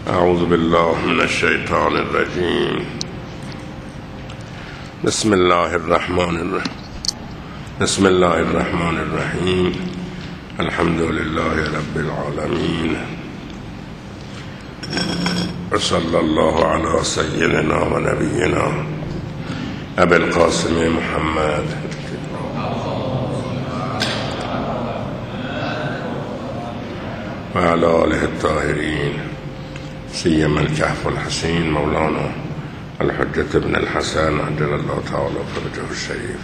اعوذ بالله من الشیطان الرجیم. بسم الله الرحمن الرحیم. الحمد لله رب العالمین و صلی الله علی سیدنا و نبینا ابی القاسم محمد و علی آله الطاهرین سیما الکهف الحسین مولانا الحجة ابن الحسن عجل الله تعالی فرجه الشریف.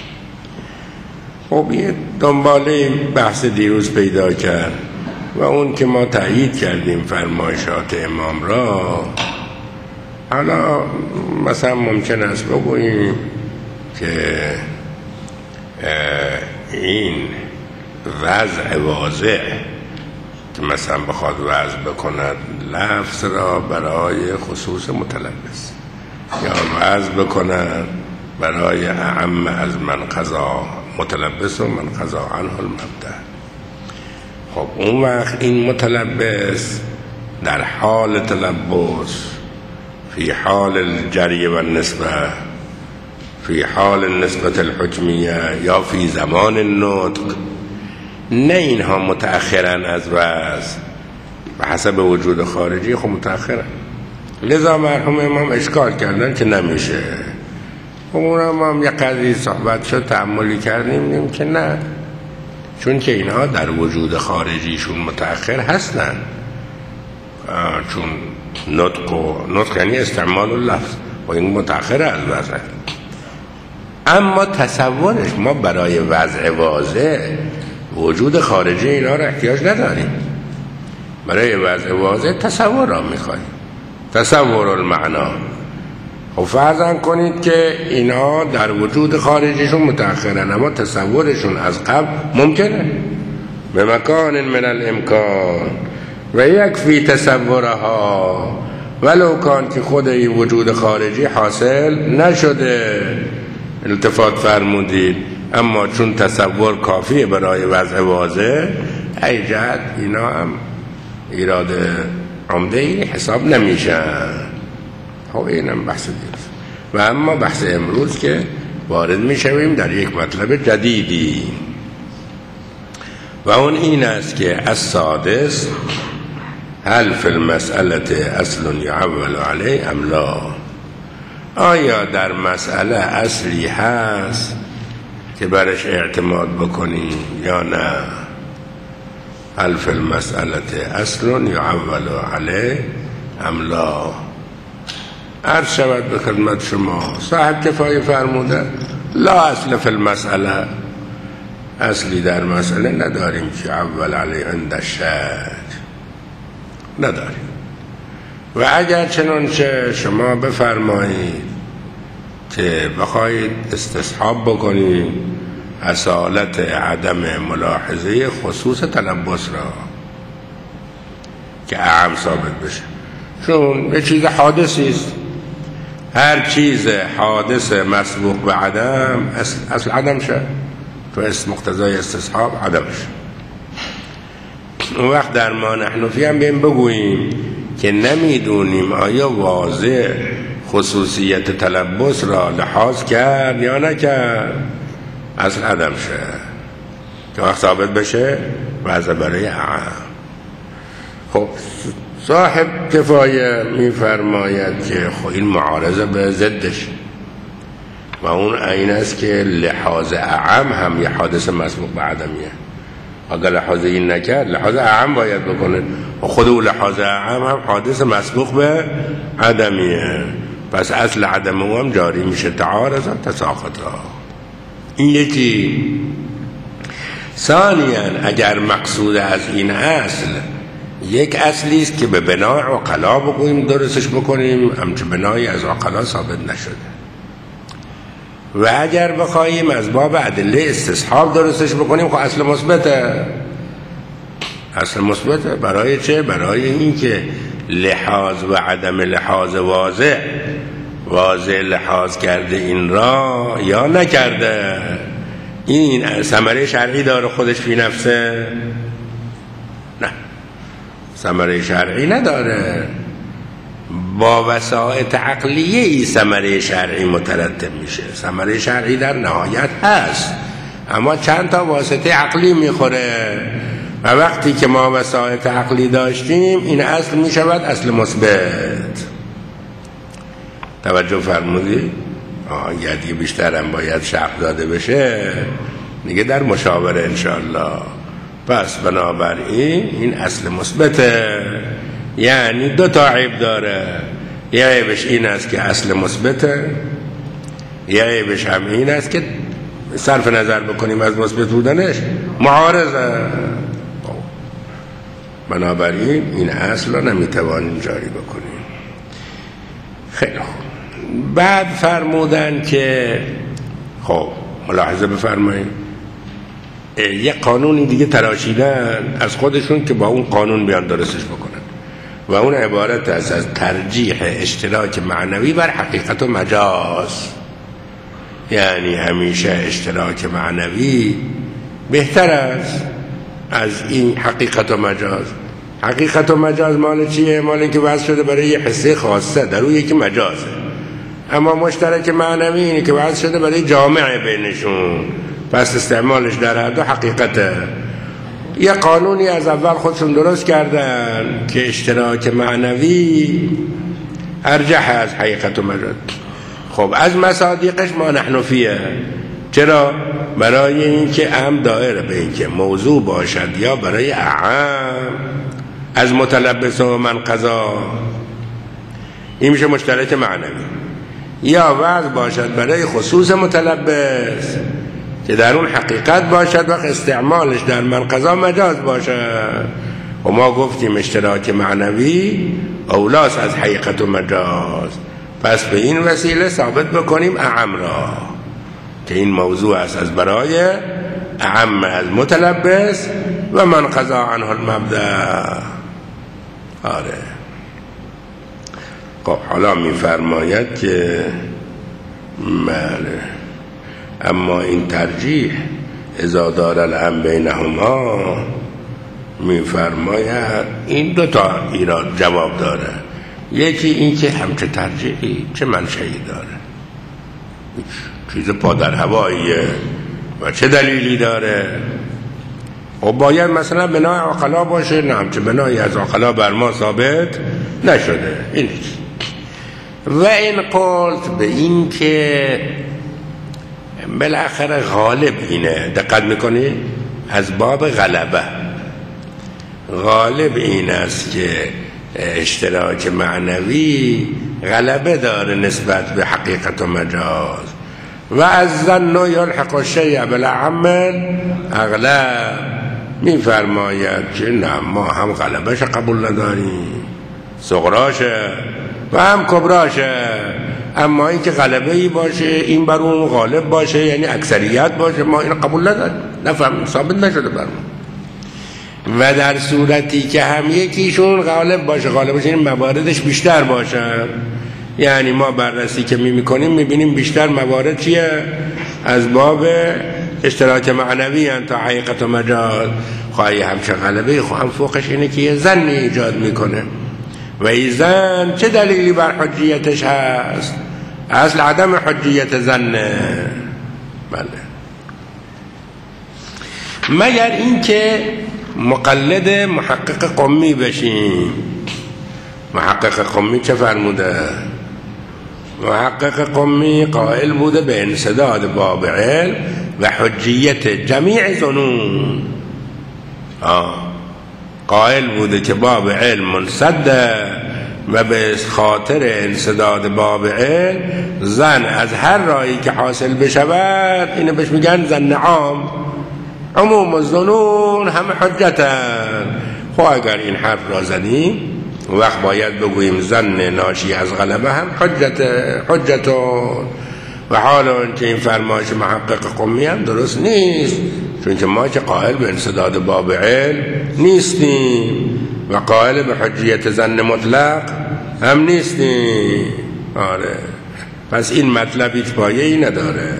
خب یه دنباله بحث دیروز پیدا کرد و اون که ما تأیید کردیم فرمایشات امام را. حالا مثلا ممکن است بگوییم که این وضع واضح که مثلا بخواد وضع بکند لفظ را برای خصوص متلبس یا وضع بکند برای اعم از من قضا متلبس و من قضا عنه المبدأ. خب اون وقت این متلبس در حال تلبس، فی حال الجری و النسبه، فی حال النسبة الحکمیه یا فی زمان النطق، نه اینها متأخرن از وضع و حسب وجود خارجی خب متأخرن. لذا مرحوم امام اشکال کردن که نمیشه. خب اون هم یه قضیه صحبت شد تأملی کردیم که نه، چون که اینها در وجود خارجیشون متأخر هستن، چون نطق یعنی استعمال اللفظ و این متأخر از وضع. اما تصورش ما برای وضع واضح وجود خارجی اینا را احتیاج نداریم. برای وضع واضح تصور را میخوایم، تصور المعنا. خب فرضاً کنید که اینا در وجود خارجیشون متأخرن، اما تصورشون از قبل ممکنه به مکان من الامکان و یکفی تصورها ولو کان که خود این وجود خارجی حاصل نشده. التفات فرمودید اما چون تصور کافیه برای وضع واضح، ای جهت اینا هم ایراد عمده‌ای حساب نمیشن. خب اینم بحث دیست. و اما بحث امروز که وارد میشویم در یک مطلب جدیدی و اون این است که السادس هل فی المسئله اصل یعول علیه ام لا. آیا در مسئله اصلی هست که برش اعتماد بکنیم یا نه؟ هل فی المسئله اصل یعول علیه ام لا. عرض شود به خدمت شما صاحب کفایه فرموده لا اصل فی المسئله، اصلی در مسئله نداریم که اول علیه عند الشک، نداریم. و اگر چنانچه شما بفرمایید که بخواید استصحاب بکنید اصالت عدم ملاحظه خصوص تلبس را که اعم ثابت بشه، چون یه چیز حادثی است. هر چیز حادث مسبوق به عدم اصل عدم شد، تو اسم مقتضای استصحاب عدم شد. اون وقت در ما نحنفی هم بیم بگوییم که نمیدونیم آیا واضح خصوصیت تلبس را لحاظ کرد یا نکرد، اصل عدم شد که وقت ثابت بشه وضع برای اعم. خب صاحب کفایه میفرماید که خب این معارضه به ضدش و اون این است که لحاظ اعم هم یه حادث مسبوق به عدمیه. اگر لحاظ این نکرد لحاظ اعم باید بکنه و خود او لحاظ اعم هم حادث مسبوق به عدمیه، پس اصل عدم او هم جاری میشه تعارضا تساقطا. این یکی. ثانیاً اگر مقصود از این اصل یک اصلی است که به بنای عقلا بگوییم درستش بکنیم، همچه بنایی از عقلا ثابت نشده، و اگر بخوایم از باب ادله استصحاب درستش بکنیم خب اصل مثبته. اصل مثبته برای چه؟ برای این که لحاظ و عدم لحاظ واضح لحاظ کرده این را یا نکرده، این ثمره شرعی داره خودش فی نفسه؟ نه، ثمره شرعی نداره. با وسائط عقلیه ثمره شرعی مترتب میشه. ثمره شرعی در نهایت هست اما چند تا واسطه عقلی میخوره و وقتی که ما وسائط عقلی داشتیم این اصل میشود اصل مثبت. توجه فرمودید؟ اگر دیگه بیشتر هم باید شرح داده بشه دیگه در مشاوره انشاءالله. پس بنابراین این اصل مثبته، یعنی دو تا عیب داره. یه عیبش این است که اصل مثبته، یه عیبش هم این است که صرف نظر بکنیم از مثبت بودنش معارضه. بنابراین این اصل رو نمیتوانیم جاری بکنیم. خیلی خوب. بعد فرمودن که خب ملاحظه بفرمایید یک قانونی دیگه تراشیدن از خودشون که با اون قانون بیان درستش بکنن و اون عبارت است از ترجیح اشتراک معنوی بر حقیقت و مجاز. یعنی همیشه اشتراک معنوی بهتر است از این حقیقت و مجاز. حقیقت و مجاز مال چیه؟ مال این که وضع شده برای یه حصه خاصه در اون یکی مجازه. اما مشترک معنوی اینه که وضع شده برای جامعه بینشون، پس استعمالش در هر دو حقیقته. یه قانونی از اول خودشون درست کردن که اشتراک معنوی ارجح از حقیقت و مجاز. خب از مصادیقش ما نحنفیه. چرا؟ برای اینکه اعم دائره به اینکه موضوع باشد یا برای اعم از متلبس و من قضا، این میشه مشترک معنوی. یا وضع باشد برای خصوص متلبس که در اون حقیقت باشد وقت استعمالش در من قضا مجاز باشد. و ما گفتیم اشتراک معنوی اولاس از حقیقت و مجاز. پس به این وسیله ثابت بکنیم اعم را که این موضوع است از برای اعم از متلبس و من قضا عنه المبدأ. آره. خب حالا میفرماید که بله اما این ترجیح اذا دار الامر بینهما، میفرماید این دو تا ایراد جواب داره. یکی این که همچه ترجیحی چه منشئی داره، چیز پادر هواییه و چه دلیلی داره. و باید مثلا بنای عقلا باشه، نه همچه بنایی از عقلا بر ما ثابت نشده. این و این قلت به این که بالاخره غالب اینه، دقت میکنی از باب غلبه غالب این است که اشتراک معنوی غلبه داره نسبت به حقیقت و مجاز. و از ظن یلحق الشیء بالاعم اغلب، میفرماید که نه ما هم غلبهش قبول نداریم، صغراشه و هم کبراشه، اما این که غلبه ای باشه این بر اون غالب باشه یعنی اکثریت باشه ما این قبول نداریم، نفهم ثابت نشده بر ما. و در صورتی که هم یکیشون غالب باشه، غالب باشه این مواردش بیشتر باشه، یعنی ما بررسی که میکنیم میبینیم بیشتر موارد چیه از باب اشتراک معنوی ان تا حقیقت و مجاز. خواهی همچه غلبه خواهم فوقش اینه که یه ظنی ایجاد میکنه و این ظن چه دلیلی بر حجیتش هست؟ اصل عدم حجیت ظنه. بله، مگر این که مقلد محقق قمی بشیم. محقق قمی چه فرموده؟ محقق قمی قائل بوده به انسداد باب علم و حجیت جمیع ظنون. قائل بوده که باب علم منسده و به خاطر انسداد باب علم ظن از هر رایی که حاصل بشود اینو بهش میگن ظن عام، عموم الظنون همه حجتن. خب اگر این حرف را زدیم وقت باید بگوییم ظن ناشی از غلبه هم حجتون. و حالا که این فرمایش محقق قمی هم درست نیست، چون که ما که قائل به انسداد باب علم نیستیم و قائل به حجیت ظن مطلق هم نیستیم. آره، پس این مطلب هیچ پایه‌ای نداره.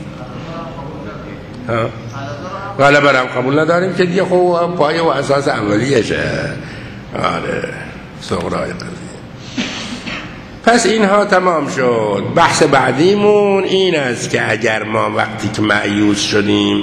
غلبه هم قبول نداریم که دیگه خوب پایه و اساس اولیشه. آره، صغرای قضیه. پس اینها تمام شد. بحث بعدیمون این است که اگر ما وقتی که مأیوس شدیم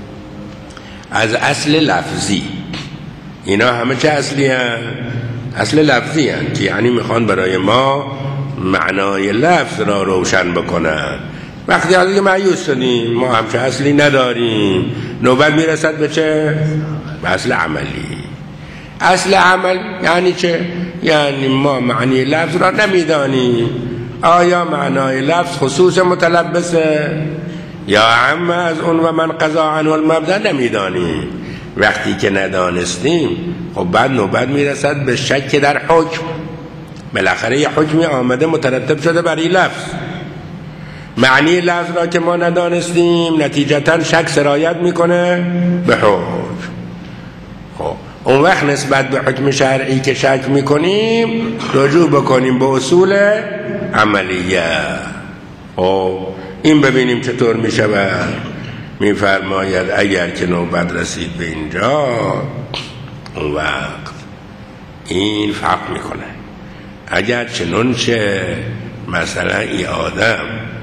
از اصل لفظی، اینا همه چه اصلی هست؟ اصل لفظی هست که یعنی میخوان برای ما معنای لفظ را روشن بکنن. وقتی حالی که مأیوس شدیم ما همچه اصلی نداریم، نوبت میرسد به چه؟ به اصل عملی. اصل عمل یعنی چه؟ یعنی ما معنی لفظ را نمیدانیم. آیا معنای لفظ خصوص متلبسه یا عام از اون و من قضا عنه المبدأ نمیدانیم. وقتی که ندانستیم خب بعد نوبت میرسد به شک در حکم. بالاخره یه حکمی آمده مترتب شده برای لفظ، معنی لفظ را که ما ندانستیم نتیجتا شک سرایت میکنه به حکم. خب اون وقت نسبت به حکم شرعی که شک میکنیم رجوع بکنیم به اصول عملیه. خب این ببینیم چطور میشود. میفرماید اگر که نوبت رسید به اینجا اون وقت این فرق میکنه. اگر چنانچه مثلا این آدم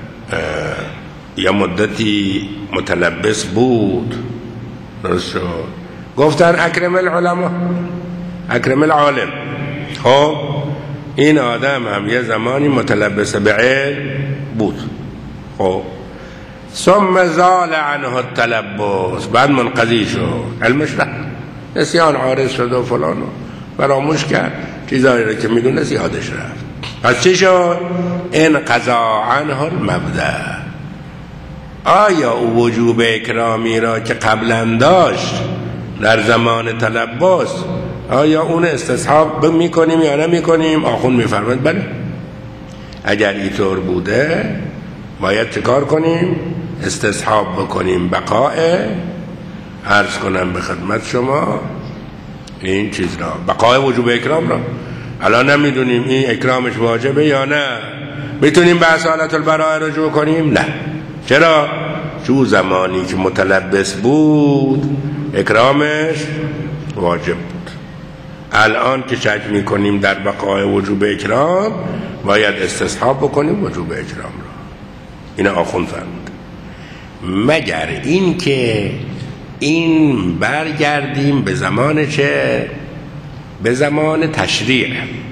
یا مدتی متلبس بود، درست شد، گفتن اکرم العلماء، اکرم العالم. خب این آدم هم یه زمانی متلبس به علم بود، خب ثم زال عنه التلبس، بعد منقضی شد، علمش رفت، نسیان عارض شد و فلان فراموش کرد، چیزایی رو که میدونست یادش رفت. پس چی شد؟ انقضا عنه المبدأ. آیا او وجوب اکرامی را که قبلا داشت در زمان تلبس آیا اون استصحاب میکنیم یا نمیکنیم؟ آخوند میفرماید بله. اگر اینطور بوده باید چه کار کنیم؟ استصحاب بکنیم بقاء، عرض کنم به خدمت شما این چیز را، بقاء وجوب اکرام را. الان نمیدونیم این اکرامش واجبه یا نه. میتونیم به اصالت البراء رجوع کنیم؟ نه. چرا؟ چون زمانی که متلبس بود اکرامش واجب بود. الان که شک میکنیم در بقاء وجوب اکرام باید استصحاب بکنیم وجوب اکرام را. این آخوند فرمود. مگر این که این برگردیم به زمان چه؟ به زمان تشریع.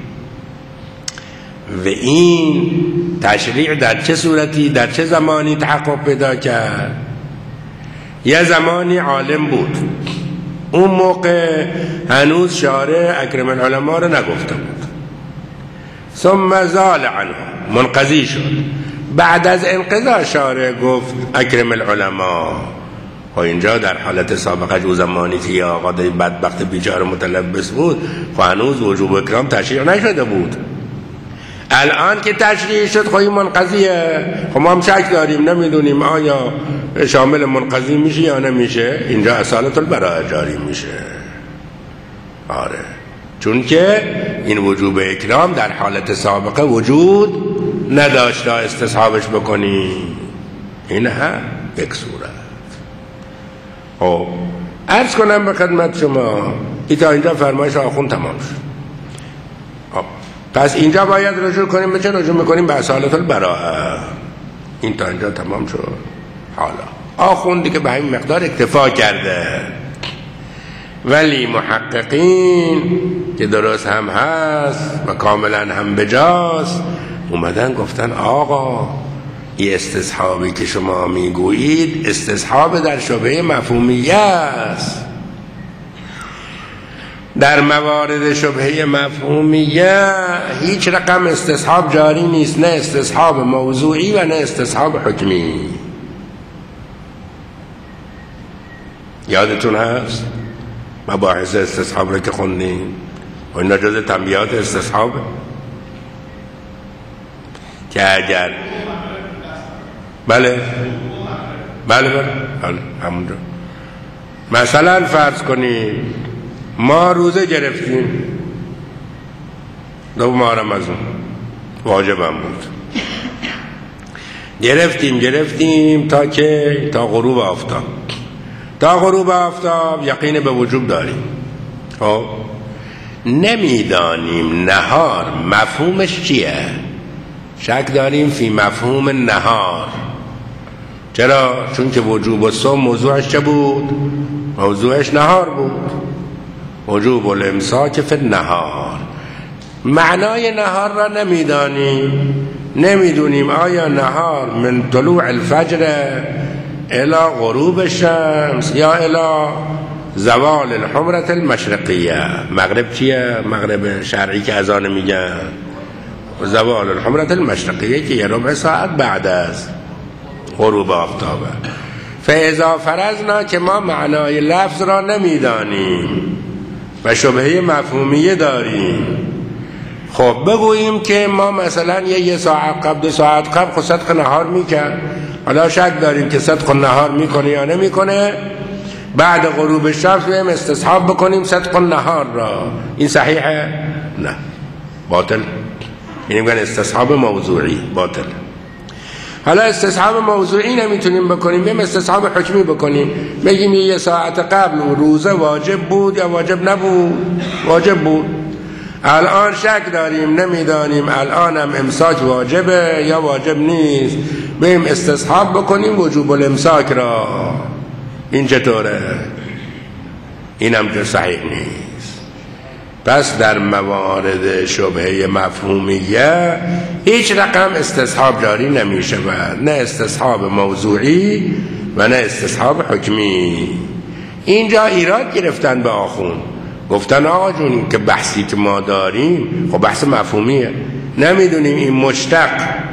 و این تشریع در چه صورتی در چه زمانی تحقق پیدا کرد؟ یه زمانی عالم بود، اون موقع هنوز شارع اکرم العلماء رو نگفته بود. ثم زال عنه، منقضی شد. بعد از انقضاء شارع گفت اکرم العلماء. و اینجا در حالت سابقه جو زمانی که یه آقا بدبخت بیچاره متلبس بود و هنوز وجوب اکرام تشریع نشده بود. الان که تشریع شد خواهی منقضیه، خب ما هم شک داریم، نمیدونیم آیا شامل منقضی میشه یا نمیشه. اینجا اصالت البراء جاری میشه. آره، چون که این وجوب اکرام در حالت سابقه وجود نداشت تا استصحابش بکنیم. این هم یک صورت. خب عرض کنم به خدمت شما ای تا اینجا فرمایش آخوند تمام شد. خب پس اینجا باید رجوع کنیم به چه؟ رجوع میکنیم به اصالت البراء. این تا اینجا تمام شد. حالا آخوندی که به همین مقدار اکتفا کرده، ولی محققین که درست هم هست و کاملا هم بجاست اومدن گفتن آقا این استصحابی که شما میگویید استصحاب در شبهه مفهومیه است. در موارد شبهه مفهومیه هیچ رقم استصحاب جاری نیست، نه استصحاب موضوعی و نه استصحاب حکمی. یادتون هست مباحث استصحاب رو که خوندیم و این جزء تنبیهات استصحاب که اگر بله همونجا مثلا فرض کنید ما روزه گرفتیم 2 ماه رمضان واجبم بود، گرفتیم تا غروب آفتاب. تا غروب آفتاب یقین به وجوب داریم. خب نمیدانیم نهار مفهومش چیه. شک داریم فی مفهوم نهار. چرا؟ چون که وجوب الصوم موضوعش چه بود؟ موضوعش نهار بود. وجوب الامساک فی النهار. معنای نهار را نمیدونیم آیا نهار من طلوع الفجر الى غروب الشمس یا الى زوال الحمرة المشرقیه. مغرب چیه؟ مغرب شرعی که اذان میگن زوال الحمرة المشرقیه که یه ربع ساعت بعد از غروب آفتابه. فاذا فرضنا که ما معنای لفظ را نمیدانیم و شبهه مفهومیه داریم، خب بگوییم که ما مثلا یه ساعت قبل 2 ساعت قبل خود صدق نهار میکرد، حالا شک داریم که صدق نهار میکنه یا نمیکنه، بعد غروب شمس بیم استصحاب بکنیم صدق نهار را. این صحیحه؟ نه، باطل. یعنی میگن استصحاب موضوعی، باطل. حالا استصحاب موضوعی نمیتونیم بکنیم، بیم استصحاب حکمی بکنیم، بگیم یه ساعت قبل روزه واجب بود یا واجب نبود؟ واجب بود. الان شک داریم، نمیدانیم الان هم امساک واجبه یا واجب نیست، بیم استصحاب بکنیم وجوب الامساک را. این چطوره؟ این هم که صحیح نیست. پس در موارد شبهه مفهومیه هیچ رقم استصحاب جاری نمی شود، نه استصحاب موضوعی و نه استصحاب حکمی. اینجا ایراد گرفتن به آخوند، گفتن آقا جون که بحثی که ما داریم خب بحث مفهومیه، نمیدونیم این مشتق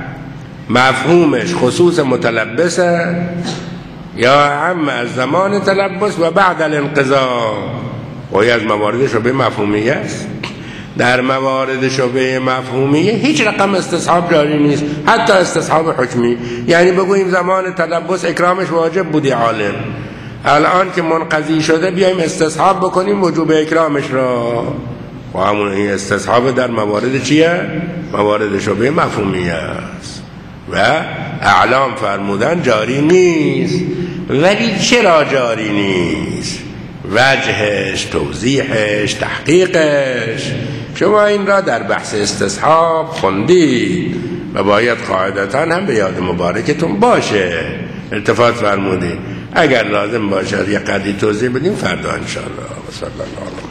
مفهومش خصوص متلبسه یا عم از زمان تلبس و بعد الانقضاء. و از موارد شبه مفهومیه است. در موارد شبه مفهومیه هیچ رقم استصحاب جاری نیست، حتی استصحاب حکمی. یعنی بگوییم زمان تلبس اکرامش واجب بودی عالم، الان که منقضی شده بیایم استصحاب بکنیم وجوب اکرامش را. و همون این استصحاب در موارد چیه؟ موارد شبه مفهومیه است و اعلام فرمودن جاری نیست. ولی چرا جاری نیست؟ وجهش، توضیحش، تحقیقش. شما این را در بحث استصحاب خوندید و باید قاعدتاً هم به یاد مبارکتون باشه. التفات فرمودید اگر لازم باشه یه قدری توضیح بدیم فردا انشاءالله. و صلی الله علیه